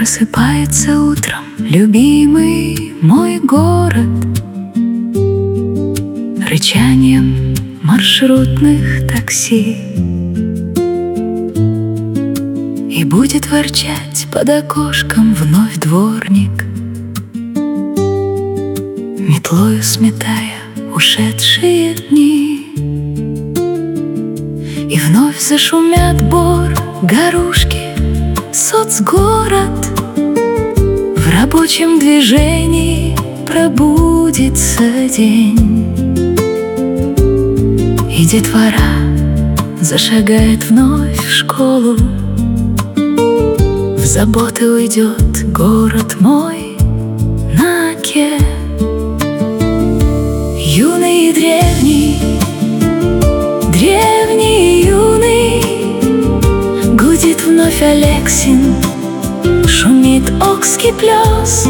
Просыпается утром любимый мой город рычанием маршрутных такси, и будет ворчать под окошком вновь дворник, метлою сметая ушедшие дни. И вновь зашумят бор, горушки, соцгород в рабочем движении пробудится день. И детвора зашагает вновь в школу, в заботы уйдет город мой на оке. Юный и древний, древний и юный, гудит вновь Алексин, шумит окский плес,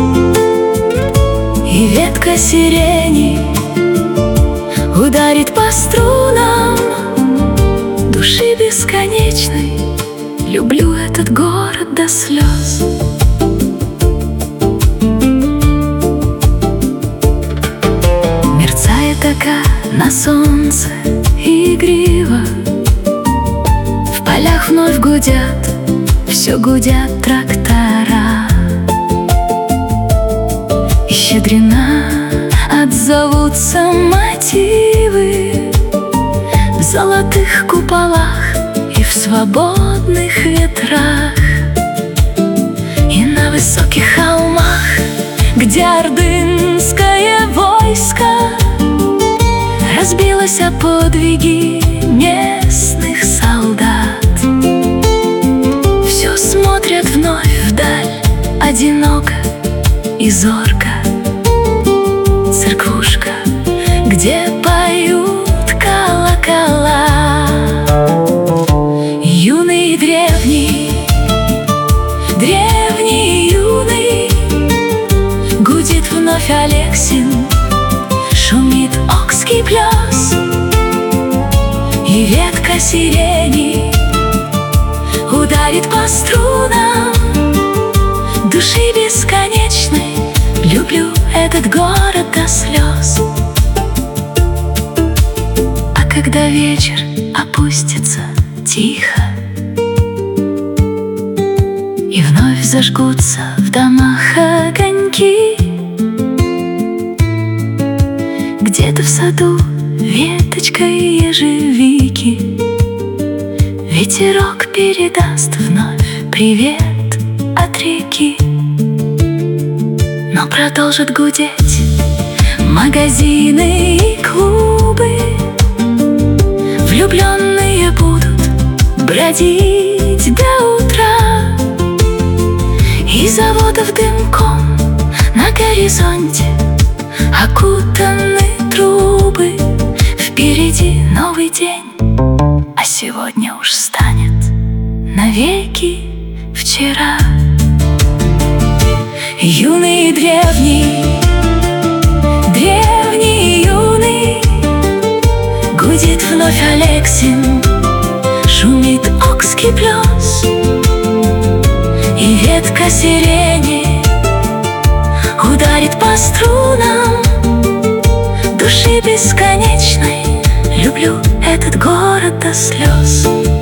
и ветка сирени ударит по струнам души бесконечной. Люблю этот город до слез. Мерцает ока на солнце игриво, в полях вновь гудят, все гудят трактора, и щедрена отзовутся мотивы в золотых куполах и в свободных ветрах. И на высоких холмах, где ордынское войско разбилось о подвиги местных солдат, все смотрят вновь вдаль, одиноко и зорко. Церквушка, где поют колокола. Юный и древний, древний и юный, гудит вновь Алексин, шумит окский плес, и ветка сирени ударит по струнам души бесконечной. Люблю этот город до слез. А когда вечер опустится тихо, и вновь зажгутся в домах огоньки, где-то в саду веточка ежевики ветерок передаст вновь привет от реки. Но продолжат гудеть магазины и клубы, влюбленные будут бродить до утра, и заводов дымком на горизонте окутаны трубы. Впереди новый день, а сегодня уж станет навеки вчера. Юный и древний, древний и юный, гудит вновь Алексин, шумит окский плес, и ветка сирени ударит по струнам души бесконечной. Люблю этот город до слез.